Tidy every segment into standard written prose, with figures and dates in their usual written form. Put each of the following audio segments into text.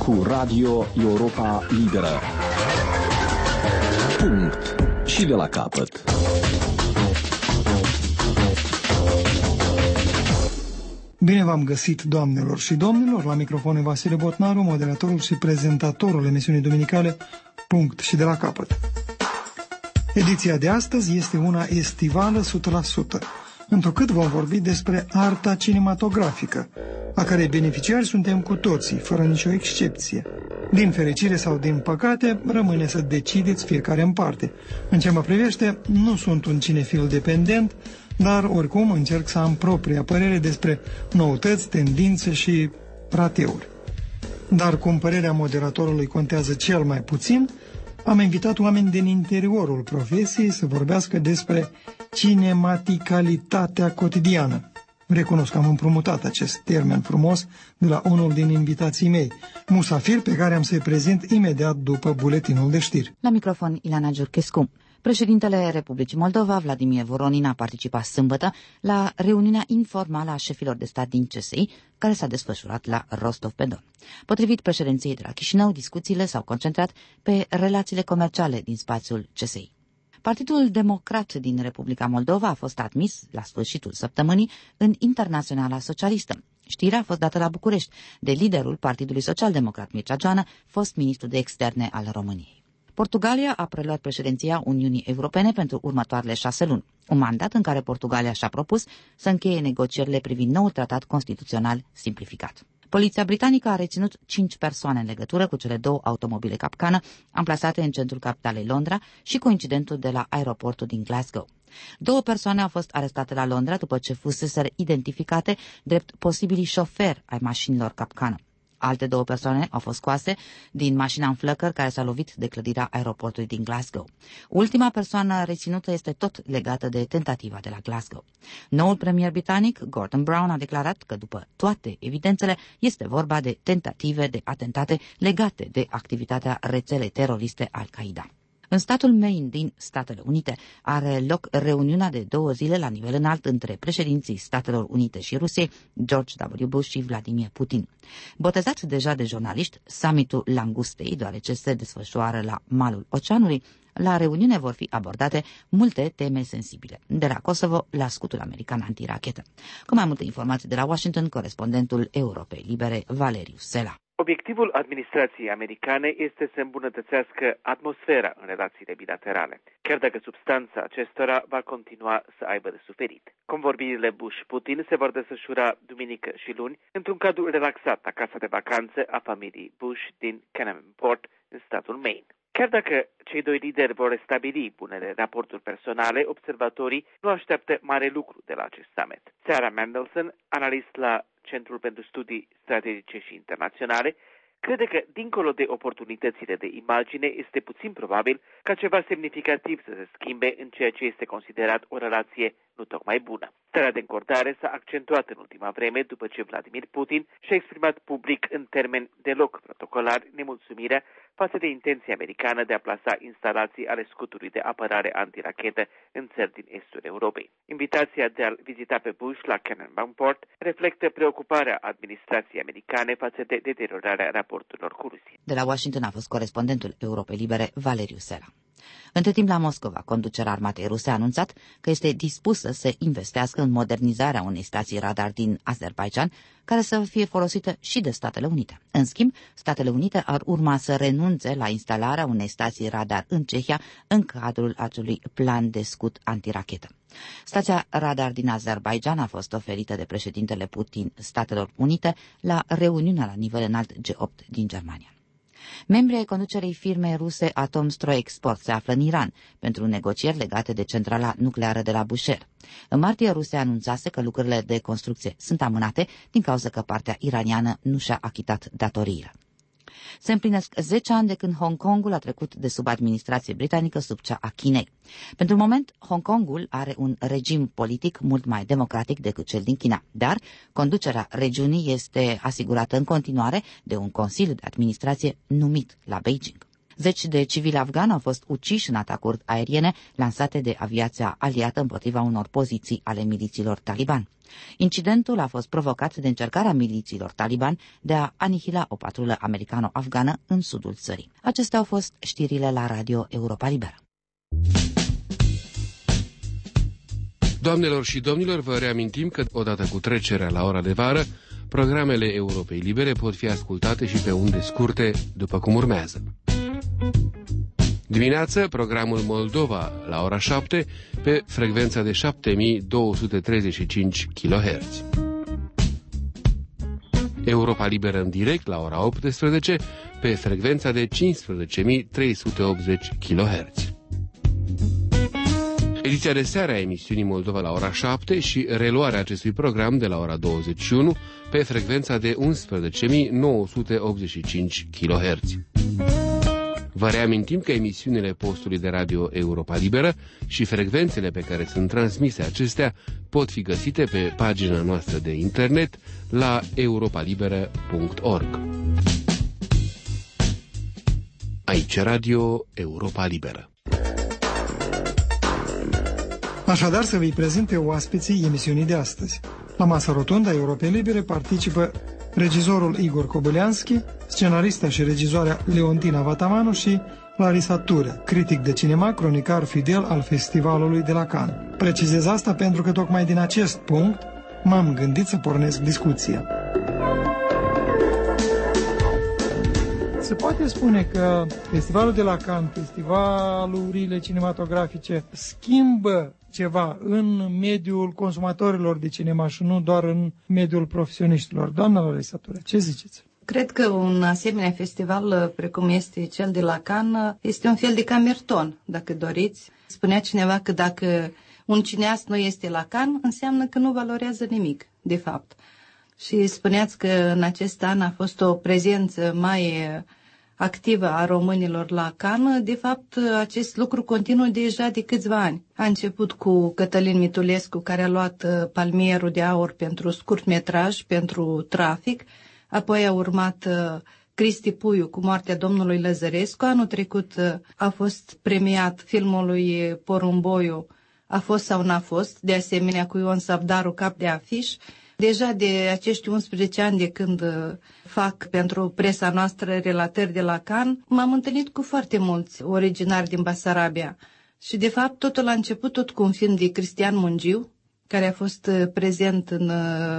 cu Radio Europa Liberă. Punct. Și de la capăt. Bine v-am găsit, doamnelor și domnilor, la microfonul Vasile Botnaru, moderatorul și prezentatorul emisiunii duminicale Punct și de la capăt. Ediția de astăzi este una estivală 100%, întrucât vom vorbi despre arta cinematografică, a cărei beneficiari suntem cu toții, fără nicio excepție. Din fericire sau din păcate, rămâne să decideți fiecare în parte. În ce mă privește, nu sunt un cinefil dependent, dar oricum încerc să am propria părere despre noutăți, tendințe și rateuri. Dar cum părerea moderatorului contează cel mai puțin, am invitat oameni din interiorul profesiei să vorbească despre cinematicalitatea cotidiană. Recunosc că am împrumutat acest termen frumos de la unul din invitații mei, musafir pe care am să-i prezint imediat după buletinul de știri. La microfon Ileana Giurchescu. Președintele Republicii Moldova, Vladimir Voronin, a participat sâmbătă la reuniunea informală a șefilor de stat din CSI, care s-a desfășurat la Rostov-pe-Don. Potrivit președinției de la Chișinău, discuțiile s-au concentrat pe relațiile comerciale din spațiul CSI. Partidul Democrat din Republica Moldova a fost admis, la sfârșitul săptămânii, în Internaționala Socialistă. Știrea a fost dată la București de liderul Partidului Social-Democrat Mircea Joană, fost ministru de externe al României. Portugalia a preluat președinția Uniunii Europene pentru următoarele 6 luni, un mandat în care Portugalia și-a propus să încheie negocierile privind noul tratat constituțional simplificat. Poliția britanică a reținut 5 persoane în legătură cu cele 2 automobile capcană amplasate în centrul capitalei Londra și cu incidentul de la aeroportul din Glasgow. 2 persoane au fost arestate la Londra după ce fuseseră identificate drept posibilii șoferi ai mașinilor capcană. Alte 2 persoane au fost scoase din mașina în flăcări care s-a lovit de clădirea aeroportului din Glasgow. Ultima persoană reținută este tot legată de tentativa de la Glasgow. Noul premier britanic, Gordon Brown, a declarat că după toate evidențele este vorba de tentative de atentate legate de activitatea rețelei teroriste Al-Qaeda. În statul Maine din Statele Unite are loc reuniunea de 2 zile la nivel înalt între președinții Statelor Unite și Rusiei, George W. Bush și Vladimir Putin. Botezat deja de jurnaliști, summitul Langustei, deoarece se desfășoară la malul oceanului, la reuniune vor fi abordate multe teme sensibile, de la Kosovo la scutul american antirachetă. Cu mai multe informații de la Washington, corespondentul Europei Libere, Valeriu Sela. Obiectivul administrației americane este să îmbunătățească atmosfera în relațiile bilaterale, chiar dacă substanța acestora va continua să aibă de suferit. Convorbirile Bush-Putin se vor desfășura duminică și luni într-un cadru relaxat la casa de vacanțe a familiei Bush din Kennebunkport, în statul Maine. Chiar dacă cei 2 lideri vor restabili bunele raporturi personale, observatorii nu așteaptă mare lucru de la acest summit. Sarah Mendelson, analist la Centrul pentru Studii Strategice și Internaționale, crede că, dincolo de oportunitățile de imagine, este puțin probabil ca ceva semnificativ să se schimbe în ceea ce este considerat o relație nu tocmai bună. Starea de încordare s-a accentuat în ultima vreme după ce Vladimir Putin și-a exprimat public în termeni deloc protocolari nemulțumirea față de intenția americană de a plasa instalații ale scutului de apărare antirachetă în țări din estul Europei. Invitația de a-l vizita pe Bush la Kennebunkport reflectă preocuparea administrației americane față de deteriorarea raporturilor cu Rusia. De la Washington a fost corespondentul Europei Libere, Valeriu Sela. Între timp, la Moscova, conducerea armatei ruse a anunțat că este dispusă să investească în modernizarea unei stații radar din Azerbaidjan, care să fie folosită și de Statele Unite. În schimb, Statele Unite ar urma să renunțe la instalarea unei stații radar în Cehia în cadrul acelui plan de scut antirachetă. Stația radar din Azerbaidjan a fost oferită de președintele Putin Statelor Unite la reuniunea la nivel înalt G8 din Germania. Membrii ai conducerei firmei ruse Atomstroyexport se află în Iran pentru negocieri legate de centrala nucleară de la Bushehr. În martie, Rusia anunțase că lucrările de construcție sunt amânate din cauza că partea iraniană nu și-a achitat datoriile. Se împlinesc 10 ani de când Hong Kongul a trecut de sub administrație britanică sub cea a Chinei. Pentru moment, Hong Kongul are un regim politic mult mai democratic decât cel din China, dar conducerea regiunii este asigurată în continuare de un consiliu de administrație numit la Beijing. Zeci de civili afgani au fost uciși în atacuri aeriene lansate de aviația aliată împotriva unor poziții ale milițiilor taliban. Incidentul a fost provocat de încercarea milițiilor taliban de a anihila o patrulă americano-afgană în sudul țării. Acestea au fost știrile la Radio Europa Liberă. Doamnelor și domnilor, vă reamintim că, odată cu trecerea la ora de vară, programele Europei Libere pot fi ascultate și pe unde scurte, după cum urmează. Dimineață, programul Moldova, la ora 7, pe frecvența de 7235 kHz. Europa Liberă în direct, la ora 18, pe frecvența de 15380 kHz. Ediția de seară a emisiunii Moldova la ora 7 și reluarea acestui program de la ora 21 pe frecvența de 11985 kHz. Vă reamintim că emisiunile postului de radio Europa Liberă și frecvențele pe care sunt transmise acestea pot fi găsite pe pagina noastră de internet la europalibera.org. Aici Radio Europa Liberă. Așadar, să vă-i prezint pe oaspeții emisiunii de astăzi. La masa rotundă a Europei Libere participă regizorul Igor Kobylianski, scenarista și regizoarea Leontina Vatamanu și Larisa Ture, critic de cinema, cronicar fidel al festivalului de la Cannes. Precizez asta pentru că tocmai din acest punct m-am gândit să pornesc discuția. Se poate spune că festivalul de la Cannes, festivalurile cinematografice, schimbă ceva în mediul consumatorilor de cinema și nu doar în mediul profesioniștilor. Doamna Larisa Ture, ce ziceți? Cred că un asemenea festival, precum este cel de la Cannes, este un fel de camerton, dacă doriți. Spunea cineva că dacă un cineast nu este la Cannes, înseamnă că nu valorează nimic, de fapt. Și spuneați că în acest an a fost o prezență mai activă a românilor la Cannes. De fapt, acest lucru continuă deja de câțiva ani. A început cu Cătălin Mitulescu, care a luat palmierul de aur pentru scurtmetraj, pentru Trafic. Apoi a urmat Cristi Puiu cu Moartea domnului Lăzărescu. Anul trecut a fost premiat filmul lui Porumboiu, A fost sau n-a fost, de asemenea cu Ion Savdaru, cap de afiș. Deja de acești 11 ani de când fac pentru presa noastră relatări de la Cannes, m-am întâlnit cu foarte mulți originari din Basarabia. Și de fapt totul a început tot cu un film de Cristian Mungiu, care a fost prezent în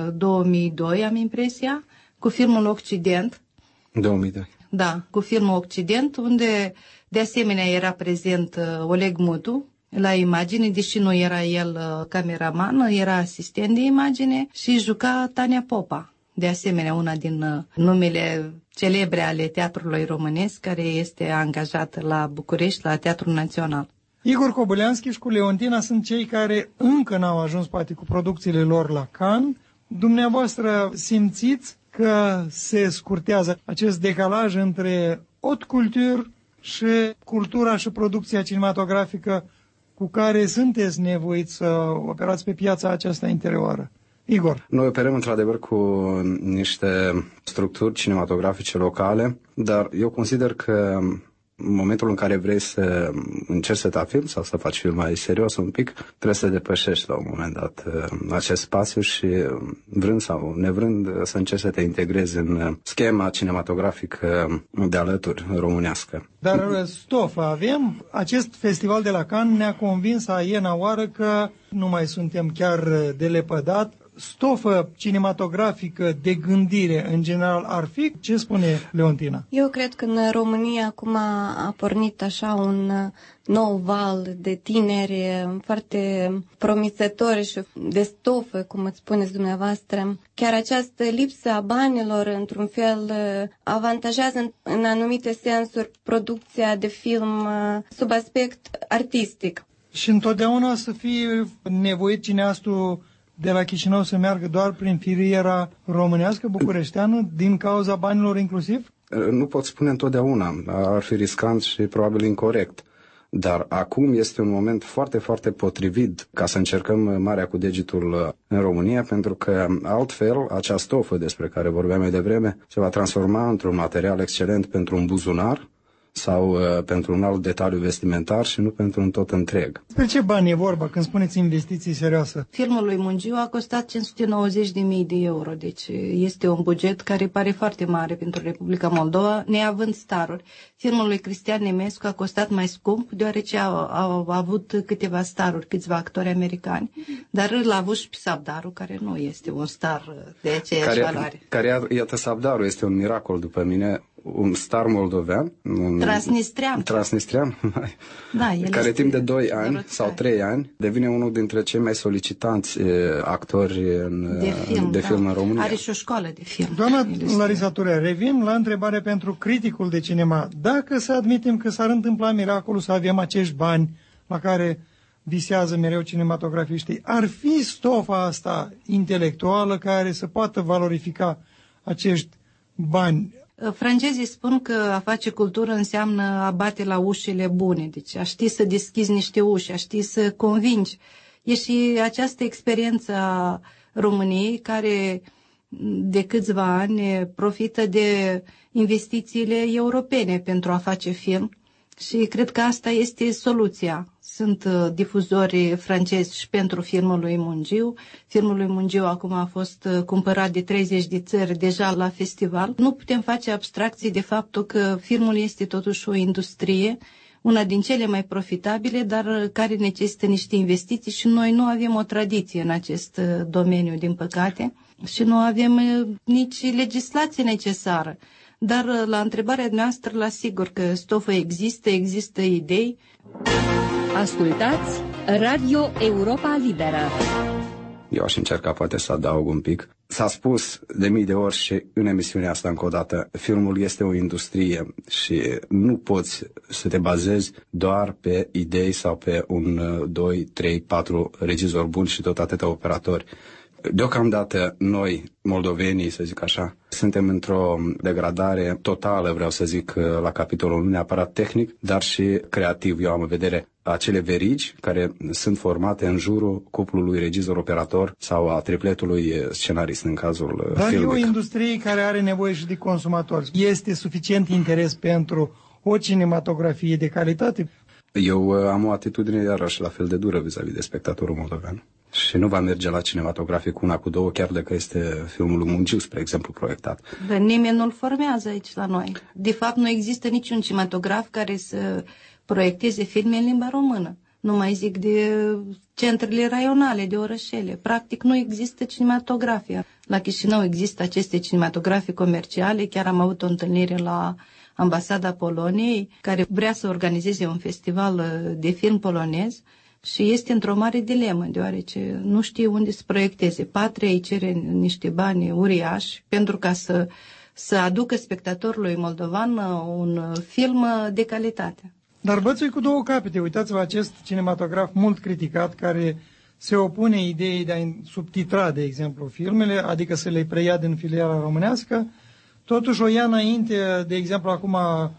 2002, am impresia, cu filmul Occident. 2002. Da, cu filmul Occident, unde de asemenea era prezent Oleg Mutu la imagine, deși nu era el cameraman, era asistent de imagine și juca Tania Popa. De asemenea, una din numele celebre ale teatrului românesc, care este angajată la București, la Teatrul Național. Igor Kobylianski și cu Leontina sunt cei care încă n-au ajuns poate cu producțiile lor la Cannes. Dumneavoastră simțiți că se scurtează acest decalaj între haute culture și cultura și producția cinematografică cu care sunteți nevoiți să operați pe piața aceasta interioară? Igor. Noi operăm într-adevăr cu niște structuri cinematografice locale, dar eu consider că în momentul în care vrei să încerci să te film sau să faci film mai serios un pic, trebuie să depășești la un moment dat acest spațiu și vrând sau nevrând să încerci să te integrezi în schema cinematografică de alături românească. Dar stofă avem. Acest festival de la Cannes ne-a convins a iena oară că nu mai suntem chiar de lepădat. Stofă cinematografică de gândire, în general, ar fi? Ce spune Leontina? Eu cred că în România acum a pornit așa un nou val de tineri foarte promițători și de stofă, cum îți spuneți dumneavoastră. Chiar această lipsă a banilor, într-un fel, avantajează în anumite sensuri producția de film sub aspect artistic. Și întotdeauna să fie nevoit cineastul de la Chișinău să meargă doar prin filiera românească, bucureșteană, din cauza banilor inclusiv? Nu pot spune întotdeauna, ar fi riscant și probabil incorect. Dar acum este un moment foarte, foarte potrivit ca să încercăm marea cu degetul în România, pentru că altfel acea stofă despre care vorbeam mai devreme se va transforma într-un material excelent pentru un buzunar sau pentru un alt detaliu vestimentar și nu pentru un tot întreg. Despre ce bani e vorba când spuneți investiții serioase? Filmul lui Mungiu a costat 590.000 de euro, deci este un buget care pare foarte mare pentru Republica Moldova, neavând staruri. Filmul lui Cristian Nemescu a costat mai scump, deoarece au avut câteva staruri, câțiva actori americani, dar l-a avut și Sabdaru, care nu este un star de aceeași valoare. Iată, Sabdaru este un miracol după mine, un star moldovean, transnistrian, da, care timp de 2 ani sau 3 ani devine unul dintre cei mai solicitanți actori de film în România. Are și o școală de film. Doamna Larisa Turea, revin la întrebare pentru criticul de cinema. Dacă să admitem că s-ar întâmpla miracolul să avem acești bani la care visează mereu cinematografiștii, ar fi stofa asta intelectuală care să poată valorifica acești bani? Francezii spun că a face cultură înseamnă a bate la ușile bune, deci a ști să deschizi niște uși, a ști să convingi. E și această experiență a României care de câțiva ani profită de investițiile europene pentru a face film și cred că asta este soluția. Sunt difuzori francezi și pentru filmul lui Mungiu. Filmul lui Mungiu acum a fost cumpărat de 30 de țări deja la festival. Nu putem face abstracții de faptul că filmul este totuși o industrie, una din cele mai profitabile, dar care necesită niște investiții și noi nu avem o tradiție în acest domeniu, din păcate, și nu avem nici legislație necesară. Dar la întrebarea noastră, la sigur că stofă există idei. Ascultați Radio Europa Liberă. Eu aș încerca poate să adaug un pic. S-a spus de mii de ori și în emisiunea asta încă o dată, filmul este o industrie și nu poți să te bazezi doar pe idei sau pe 1, 2, 3, 4 regizori buni și tot atâtea operatori. Deocamdată noi, moldovenii, să zic așa, suntem într-o degradare totală, vreau să zic, la capitolul nu neapărat tehnic, dar și creativ. Eu am în vedere acele verigi care sunt formate în jurul cuplului regizor-operator sau a tripletului scenarist în cazul dar filmic. Dar e o industrie care are nevoie și de consumatori. Este suficient interes pentru o cinematografie de calitate? Eu am o atitudine iarăși la fel de dură vis-a-vis de spectatorul moldovean. Și nu va merge la cinematografic cu una, cu două, chiar dacă este filmul lui Mungiu, spre exemplu, proiectat. Dar nimeni nu-l formează aici la noi. De fapt, nu există niciun cinematograf care să proiecteze filme în limba română. Nu mai zic de centrele raionale, de orășele. Practic nu există cinematografia. La Chișinău există aceste cinematografii comerciale. Chiar am avut o întâlnire la Ambasada Poloniei, care vrea să organizeze un festival de film polonez. Și este într-o mare dilemă, deoarece nu știe unde să proiecteze. Patria îi cere niște bani uriași pentru ca să aducă spectatorului moldovan un film de calitate. Dar bățui cu două capete. Uitați-vă acest cinematograf mult criticat care se opune ideii de a subtitra, de exemplu, filmele, adică să le preia din filiala românească. Totuși o ia înainte, de exemplu, acum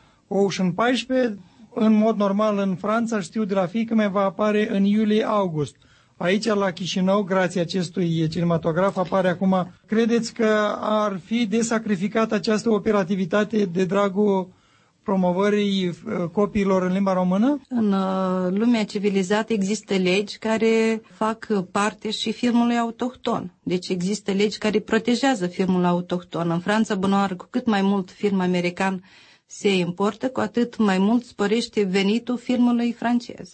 Ocean 14, în mod normal în Franța, știu de la fiică mea, va apare în iulie-august. Aici, la Chișinău, grație acestui cinematograf, apare acum. Credeți că ar fi de sacrificat această operativitate de dragul promovării copiilor în limba română? În lumea civilizată există legi care fac parte și filmului autohton. Deci există legi care protejează filmul autohton. În Franța, bunoară, cu cât mai mult film american se importă, cu atât mai mult sporește venitul filmului francez.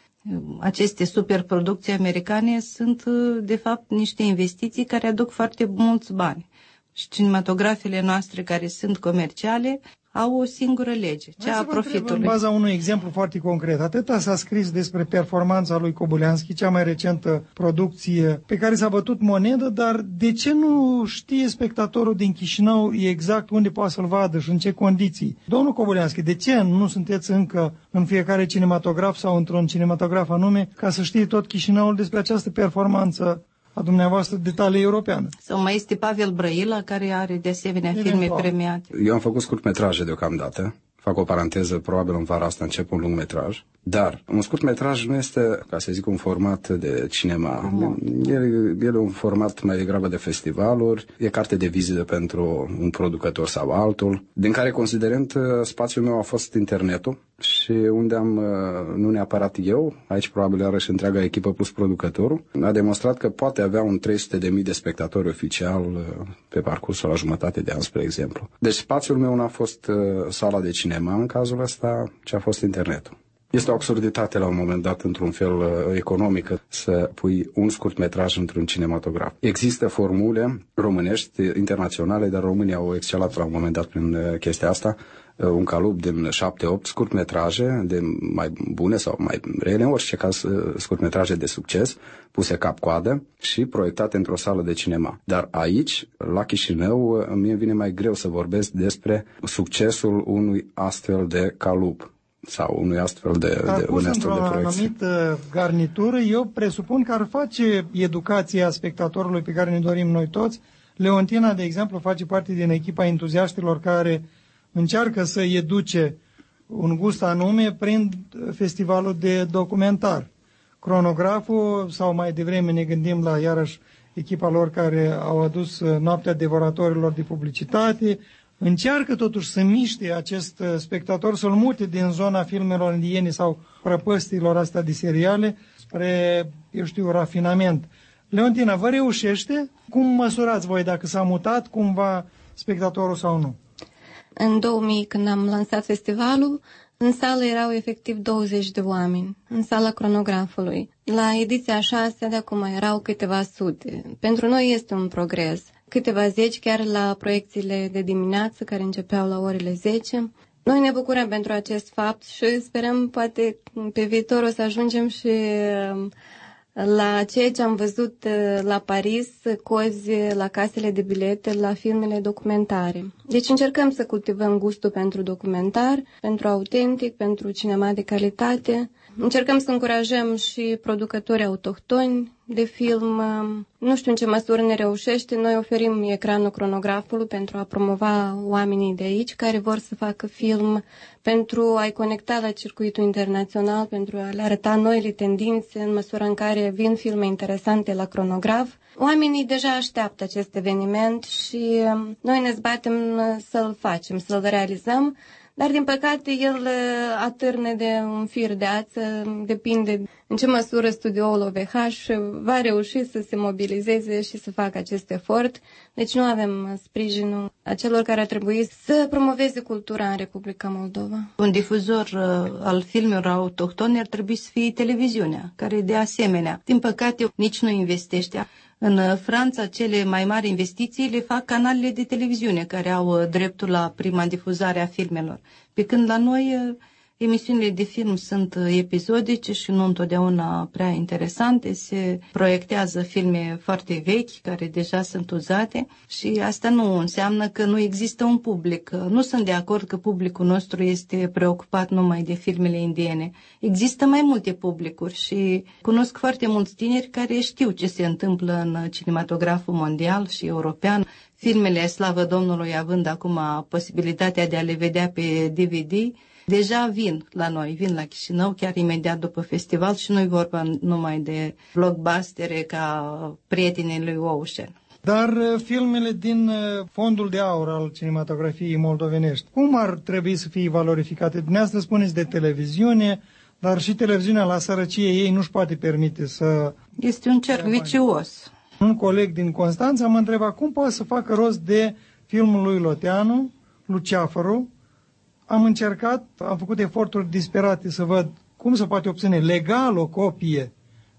Aceste superproducții americane sunt, de fapt, niște investiții care aduc foarte mulți bani. Și cinematografele noastre care sunt comerciale au o singură lege, cea a profitului. În baza unui exemplu foarte concret, atâta s-a scris despre performanța lui Cobuleanski, cea mai recentă producție pe care s-a bătut monedă, dar de ce nu știe spectatorul din Chișinău exact unde poate să-l vadă și în ce condiții? Domnul Cobuleanski, de ce nu sunteți încă în fiecare cinematograf sau într-un cinematograf anume ca să știe tot Chișinăul despre această performanță a dumneavoastră de talie europeană? Sau mai este Pavel Brăila, care are de asemenea filme premiate. Eu am făcut scurtmetraje deocamdată. fac o paranteză, probabil în vara asta încep un lungmetraj. Dar un scurtmetraj nu este, ca să zic, un format de cinema. El e un format mai degrabă de festivaluri, e carte de vizită pentru un producător sau altul, din care, considerent, spațiul meu a fost internetul și unde nu neapărat eu, aici probabil iarăși întreaga echipă plus producătorul, a demonstrat că poate avea un 300.000 de spectatori oficial pe parcursul la jumătate de an, spre exemplu. Deci spațiul meu n-a fost sala de cinema în cazul ăsta, ci a fost internetul. Este o absurditate la un moment dat, într-un fel economică, să pui un scurtmetraj într-un cinematograf. Există formule românești, internaționale, dar România au excelat la un moment dat prin chestia asta, un calup din 7-8 scurtmetraje, de mai bune sau mai rele, în orice caz scurtmetraje de succes, puse cap-coadă și proiectate într-o sală de cinema. Dar aici, la Chișinău, mie vine mai greu să vorbesc despre succesul unui astfel de calup sau unui astfel de proiecție. Într-o anumită garnitură, eu presupun că ar face educația spectatorului pe care ne dorim noi toți. Leontina, de exemplu, face parte din echipa entuziaștilor care încearcă să educe un gust anume prin festivalul de documentar. Cronograful, sau mai devreme ne gândim la, iarăși, echipa lor care au adus Noaptea Devoratorilor de publicitate, încearcă totuși să miște acest spectator, să-l mute din zona filmelor indiene sau prăpăstilor astea de seriale spre, eu știu, rafinament. Leontina, vă reușește? Cum măsurați voi dacă s-a mutat cumva spectatorul sau nu? În 2000, când am lansat festivalul, în sală erau efectiv 20 de oameni, în sala cronografului. La ediția 6 de acum erau câteva sute. Pentru noi este un progres. Câteva zeci, chiar la proiecțiile de dimineață, care începeau la orele 10. Noi ne bucurăm pentru acest fapt și sperăm, poate, pe viitor o să ajungem și la ceea ce am văzut la Paris, cozi la casele de bilete, la filmele documentare. Deci încercăm să cultivăm gustul pentru documentar, pentru autentic, pentru cinema de calitate. Încercăm să încurajăm și producători autohtoni de film. Nu știu în ce măsură ne reușește. Noi oferim ecranul cronografului pentru a promova oamenii de aici care vor să facă film, pentru a-i conecta la circuitul internațional, pentru a le arăta noile tendințe în măsura în care vin filme interesante la cronograf. Oamenii deja așteaptă acest eveniment și noi ne zbatem să-l facem, să-l realizăm. Dar, din păcate, el atârne de un fir de ață, depinde în ce măsură studioul OVH va reuși să se mobilizeze și să facă acest efort. Deci nu avem sprijinul acelor care ar trebui să promoveze cultura în Republica Moldova. Un difuzor al filmelor autohtone ar trebui să fie televiziunea, care de asemenea, din păcate, nici nu investește. În Franța, cele mai mari investiții le fac canalele de televiziune, care au dreptul la prima difuzare a filmelor. Pe când la noi, emisiunile de film sunt episodice și nu întotdeauna prea interesante. Se proiectează filme foarte vechi, care deja sunt uzate și asta nu înseamnă că nu există un public. Nu sunt de acord că publicul nostru este preocupat numai de filmele indiene. Există mai multe publicuri și cunosc foarte mulți tineri care știu ce se întâmplă în cinematograful mondial și european. Filmele, slavă Domnului, având acum posibilitatea de a le vedea pe DVD, deja vin la noi, vin la Chișinău, chiar imediat după festival și nu-i vorba numai de blockbustere ca prietenii lui Ocean. Dar filmele din fondul de aur al cinematografiei moldovenești, cum ar trebui să fie valorificate? Dumneavoastră spuneți de televiziune, dar și televiziunea la sărăcie ei nu-și poate permite să... Este un cerc vicios. Un coleg din Constanța mă întreba cum poate să facă rost de filmul lui Loteanu, Luceafărul. Am încercat, am făcut eforturi disperate să văd cum se poate obține legal o copie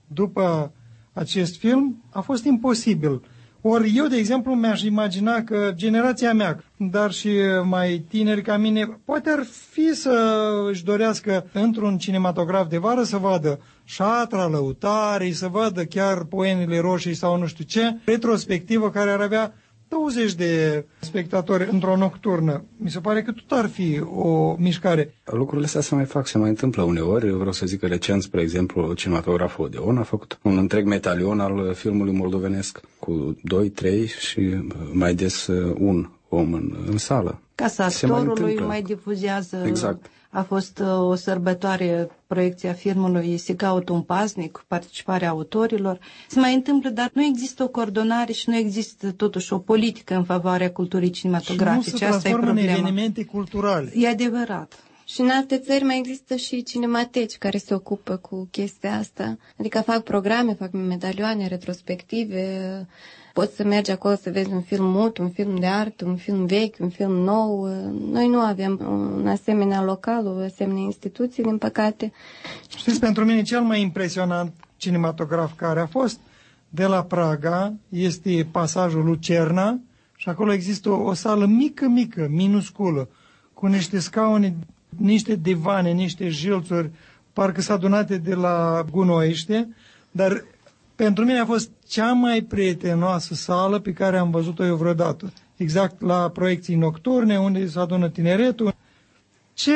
după acest film. A fost imposibil. Ori eu, de exemplu, mi-aș imagina că generația mea, dar și mai tineri ca mine, poate ar fi să își dorească într-un cinematograf de vară să vadă Șatra Lăutarii, să vadă chiar Poenile Roșii sau nu știu ce, retrospectivă care ar avea 20 de spectatori într-o nocturnă. Mi se pare că tot ar fi o mișcare. Lucrurile astea se mai fac, se mai întâmplă uneori. Eu vreau să zic că recent, spre exemplu, cinematograful Odeon a făcut un întreg metalion al filmului moldovenesc cu 2, 3 și mai des om în sală. Casa actorului mai difuzează. Exact. A fost o sărbătoare, proiecția filmului Se caută un paznic, cu participarea autorilor. Se mai întâmplă, dar nu există o coordonare și nu există totuși o politică în favoarea culturii cinematografice. Și nu se transformă în evenimente culturale. E adevărat. Și în alte țări mai există și cinemateci care se ocupă cu chestia asta. Adică fac programe, fac medalioane, retrospective. Poți să mergi acolo să vezi un film mut, un film de artă, un film vechi, un film nou. Noi nu avem un asemenea local, o asemenea instituție, din păcate. Știți, pentru mine cel mai impresionant cinematograf care a fost de la Praga este pasajul Lucerna și acolo există o sală mică, minusculă, cu niște scaune, niște divane, niște jilțuri, parcă s-a adunate de la gunoiște, dar pentru mine a fost cea mai prietenoasă sală pe care am văzut-o eu vreodată. Exact la proiecții nocturne, unde se adună tineretul. Ce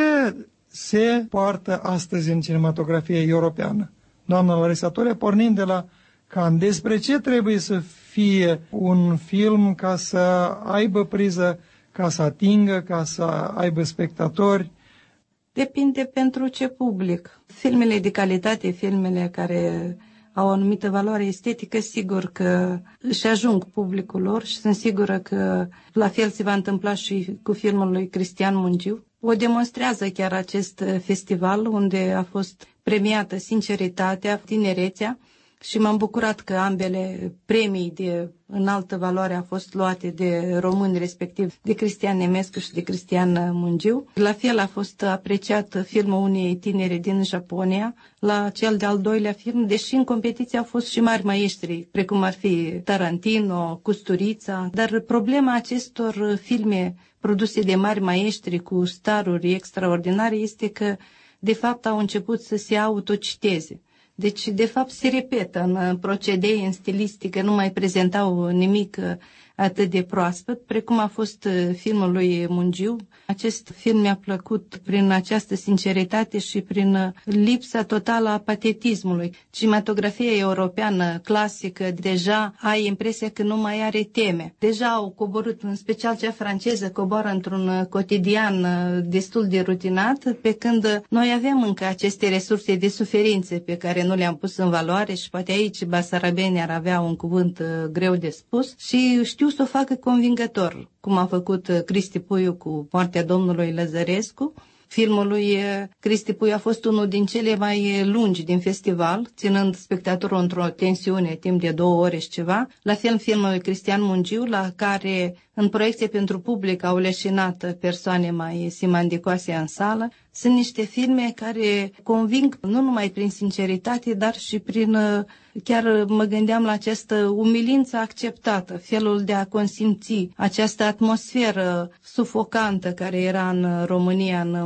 se poartă astăzi în cinematografia europeană? Doamna Larisa Torea, pornind de la Cannes, despre ce trebuie să fie un film ca să aibă priză, ca să atingă, ca să aibă spectatori? Depinde pentru ce public. Filmele de calitate, filmele care au o anumită valoare estetică, sigur că își ajung publicul lor și sunt sigură că la fel se va întâmpla și cu filmul lui Cristian Mungiu. O demonstrează chiar acest festival unde a fost premiată sinceritatea, tinerețea și m-am bucurat că ambele premii de înaltă valoare au fost luate de români, respectiv de Cristian Nemescu și de Cristian Mungiu. La fel a fost apreciat filmul unei tinere din Japonia, la cel de-al doilea film, deși în competiție au fost și mari maestri, precum ar fi Tarantino, Custurița, dar problema acestor filme produse de mari maestri cu staruri extraordinare este că, de fapt, au început să se autociteze. Deci, de fapt, se repetă în procedee, în stilistică, nu mai prezentau nimic atât de proaspăt, precum a fost filmul lui Mungiu. Acest film mi-a plăcut prin această sinceritate și prin lipsa totală a patetismului. Cinematografia europeană clasică deja ai impresia că nu mai are teme. Deja au coborât, în special cea franceză, coboară într-un cotidian destul de rutinat, pe când noi avem încă aceste resurse de suferințe pe care nu le-am pus în valoare și poate aici basarabenii ar avea un cuvânt greu de spus și știu să o facă convingător, cum a făcut Cristi Puiu cu Moartea domnului Lăzărescu. Filmul lui Cristi Puiu a fost unul din cele mai lungi din festival, ținând spectatorul într-o tensiune timp de 2 ore și ceva. La fel filmul lui Cristian Mungiu, la care în proiecție pentru public au leșinat persoane mai simandicoase în sală. Sunt niște filme care conving nu numai prin sinceritate, dar și prin, chiar mă gândeam la această umilință acceptată, felul de a consimți, această atmosferă sufocantă care era în România în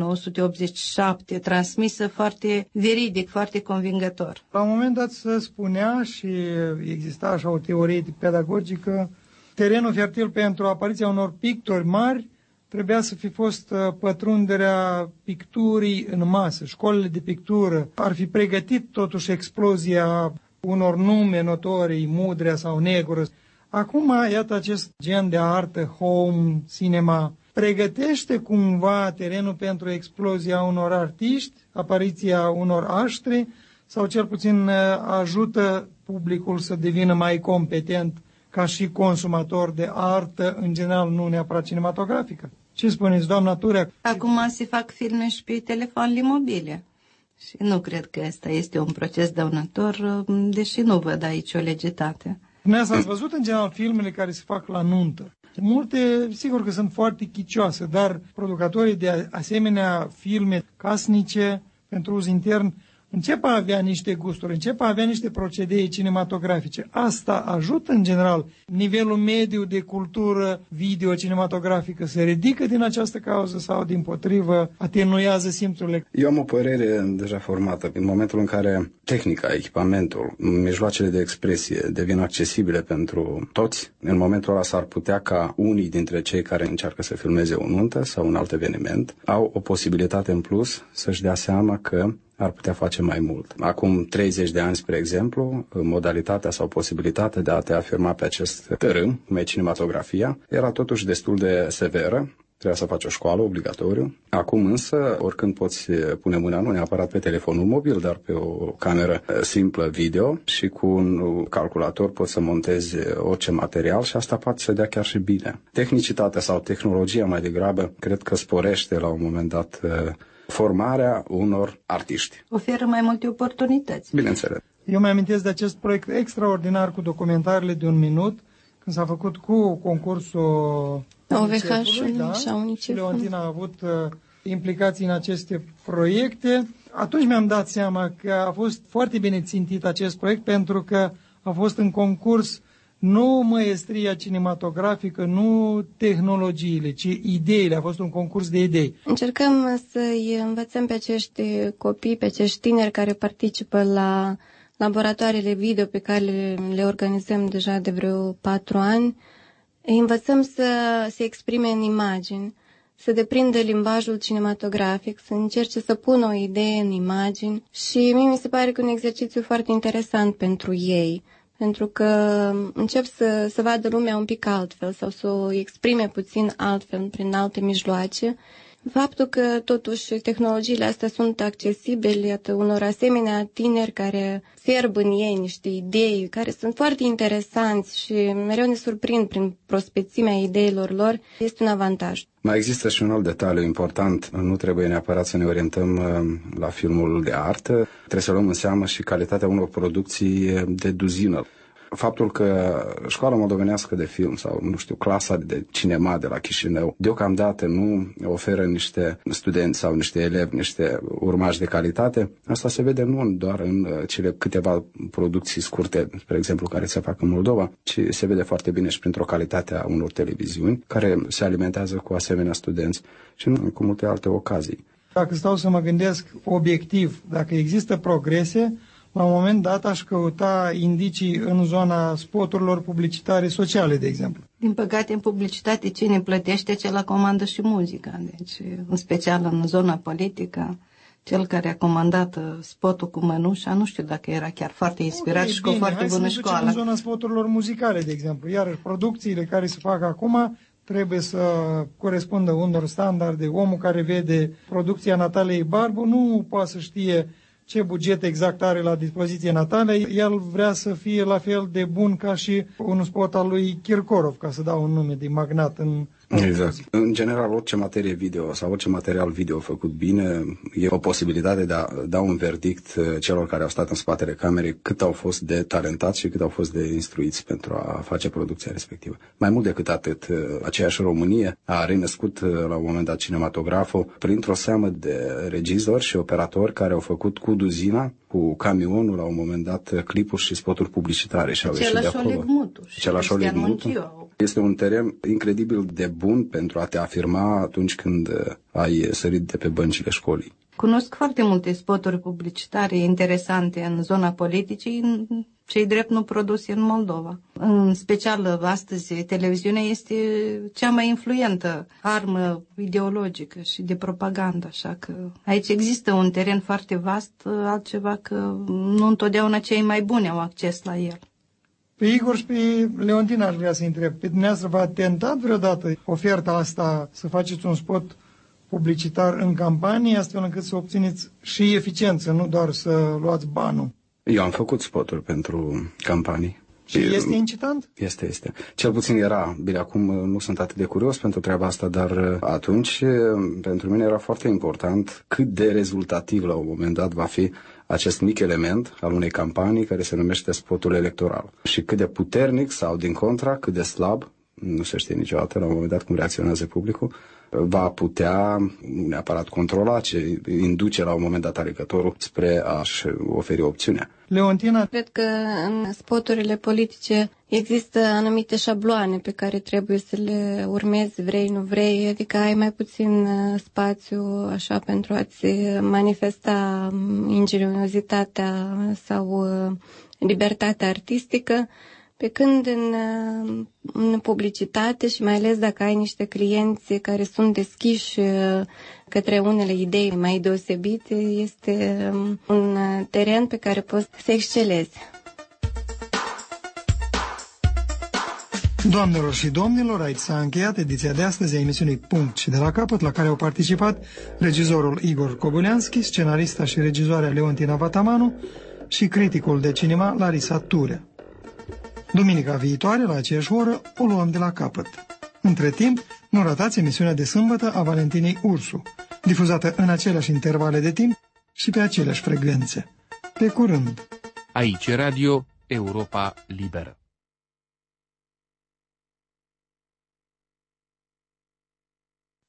1987, transmisă foarte veridic, foarte convingător. La un moment dat se spunea și exista așa o teorie pedagogică, terenul fertil pentru apariția unor pictori mari trebuia să fi fost pătrunderea picturii în masă. Școlile de pictură ar fi pregătit totuși explozia unor nume notorii, Mudrea sau Negru. Acum, iată, acest gen de artă, home, cinema, pregătește cumva terenul pentru explozia unor artiști, apariția unor aștri, sau cel puțin ajută publicul să devină mai competent ca și consumator de artă, în general, nu neapărat cinematografică. Ce spuneți, doamna Turea? Acum se fac filme și pe telefoanele mobile. Și nu cred că ăsta este un proces dăunător, deși nu văd aici o legitate. Dumneavoastră ați văzut, în general, filmele care se fac la nuntă. Multe, sigur că sunt foarte chicioase, dar producătorii de asemenea filme casnice pentru uz intern încep a avea niște gusturi, încep a avea niște procedee cinematografice. Asta ajută, în general, nivelul mediu de cultură video-cinematografică se ridică din această cauză sau, dimpotrivă, atenuează simțurile? Eu am o părere deja formată. În momentul în care tehnica, echipamentul, mijloacele de expresie devin accesibile pentru toți, în momentul ăla s-ar putea ca unii dintre cei care încearcă să filmeze o nuntă sau un alt eveniment au o posibilitate în plus să-și dea seama că ar putea face mai mult. Acum 30 de ani, spre exemplu, modalitatea sau posibilitatea de a te afirma pe acest tărâm, cum e cinematografia, era totuși destul de severă. Trebuia să faci o școală, obligatoriu. Acum însă, oricând poți pune mâna, nu neapărat pe telefonul mobil, dar pe o cameră simplă video și cu un calculator poți să montezi orice material și asta poate să dea chiar și bine. Tehnicitatea sau tehnologia mai degrabă, cred că sporește la un moment dat formarea unor artiști. Oferă mai multe oportunități. Bineînțeles. Eu mi amintesc de acest proiect extraordinar cu documentarele de 1 minut, când s-a făcut cu concursul OVH-ului, da? și UNICEF. Leontina a avut implicații în aceste proiecte. Atunci mi-am dat seama că a fost foarte bine țintit acest proiect, pentru că a fost în concurs nu măestria cinematografică, nu tehnologiile, ci ideile. A fost un concurs de idei. Încercăm să-i învățăm pe acești copii, pe acești tineri care participă la laboratoarele video pe care le organizăm deja de vreo 4 ani. Îi învățăm să se exprime în imagini, să deprindă limbajul cinematografic, să încerce să pună o idee în imagini și mie mi se pare că un exercițiu foarte interesant pentru ei, pentru că încep să vadă lumea un pic altfel sau să o exprime puțin altfel prin alte mijloace. Faptul că totuși tehnologiile astea sunt accesibile, iată, unor asemenea tineri care fierb în ei niște idei care sunt foarte interesanți și mereu ne surprind prin prospețimea ideilor lor, este un avantaj. Mai există și un alt detaliu important. Nu trebuie neapărat să ne orientăm la filmul de artă. Trebuie să luăm în seamă și calitatea unor producții de duzină. Faptul că școala moldovenească de film sau, nu știu, clasa de cinema de la Chișinău deocamdată nu oferă niște studenți sau niște elevi, niște urmași de calitate, asta se vede nu doar în cele câteva producții scurte, spre exemplu, care se fac în Moldova, ci se vede foarte bine și printr-o calitate a unor televiziuni care se alimentează cu asemenea studenți și nu cu multe alte ocazii. Dacă stau să mă gândesc obiectiv, dacă există progrese, la un moment dat aș căuta indicii în zona spoturilor publicitare sociale, de exemplu. Din păcate, în publicitate, cine plătește, acela comandă și muzica. Deci, în special în zona politică, cel care a comandat spotul cu mănușa, nu știu dacă era chiar foarte inspirat și cu o foarte bună școală. Hai să ne ducem în zona spoturilor muzicale, de exemplu. Iar producțiile care se fac acum trebuie să corespundă unor standarde. Omul care vede producția Nataliei Barbu nu poate să știe ce buget exact are la dispoziție Natalia, el vrea să fie la fel de bun ca și un spot al lui Kirkorov, ca să dau un nume de magnat în... Exact. În general, orice materie video sau orice material video făcut bine e o posibilitate de a da un verdict celor care au stat în spatele camerei cât au fost de talentați și cât au fost de instruiți pentru a face producția respectivă. Mai mult decât atât, aceeași Românie a renăscut la un moment dat cinematograful printr-o seamă de regizori și operatori care au făcut cu duzina, cu camionul, la un moment dat, clipuri și spoturi publicitare și au ieșit de acolo. Același Oleg Mutu. Este un teren incredibil de bun pentru a te afirma atunci când ai sărit de pe băncile școlii. Cunosc foarte multe spoturi publicitare interesante în zona politicii, cei drept nu produse în Moldova. În special, astăzi, televiziunea este cea mai influentă armă ideologică și de propagandă, așa că aici există un teren foarte vast, altceva că nu întotdeauna cei mai buni au acces la el. Pe Igor și pe Leontina aș vrea să întreb. Pe dumneavoastră v-a tentat vreodată oferta asta să faceți un spot publicitar în campanie, astfel încât să obțineți și eficiență, nu doar să luați banul? Eu am făcut spoturi pentru campanii. Și este incitant? Este. Cel puțin era. Bine, acum nu sunt atât de curios pentru treaba asta, dar atunci pentru mine era foarte important cât de rezultativ la un moment dat va fi acest mic element al unei campanii care se numește spotul electoral. Și cât de puternic sau, din contra, cât de slab, nu se știe niciodată la un moment dat cum reacționează publicul, va putea neapărat controla ce induce la un moment dat alegătorul spre a-și oferi opțiunea. Leontina? Cred că în spoturile politice există anumite șabloane pe care trebuie să le urmezi, vrei, nu vrei, adică ai mai puțin spațiu așa pentru a-ți manifesta ingeniozitatea sau libertatea artistică. Pe când în publicitate și mai ales dacă ai niște clienți care sunt deschiși către unele idei mai deosebite, este un teren pe care poți să excelezi. Doamnelor și domnilor, aici s-a încheiat ediția de astăzi a emisiunii Punct și de la capăt, la care au participat regizorul Igor Kobulianski, scenarista și regizoarea Leontina Vatamanu și criticul de cinema Larisa Turea. Duminica viitoare, la aceeași oră, o luăm de la capăt. Între timp, nu ratați emisiunea de sâmbătă a Valentinei Ursu, difuzată în aceleași intervale de timp și pe aceleași frecvențe. Pe curând! Aici Radio Europa Liberă.